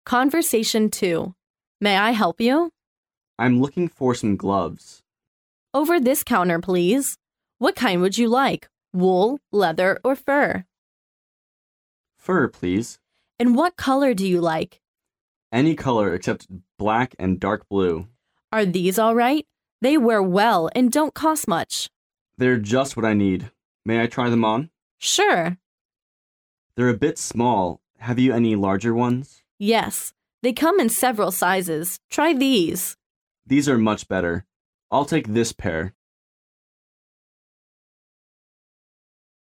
Conversation 2. May I help you? I'm looking for some gloves. Over this counter, please. What kind would you like? Wool, leather, or fur? Fur, please. And what color do you like? Any color except black and dark blue. Are these all right? They wear well and don't cost much. They're just what I need. May I try them on? Sure. They're a bit small. Have you any larger ones? Yes. They come in several sizes. Try these. These are much better. I'll take this pair.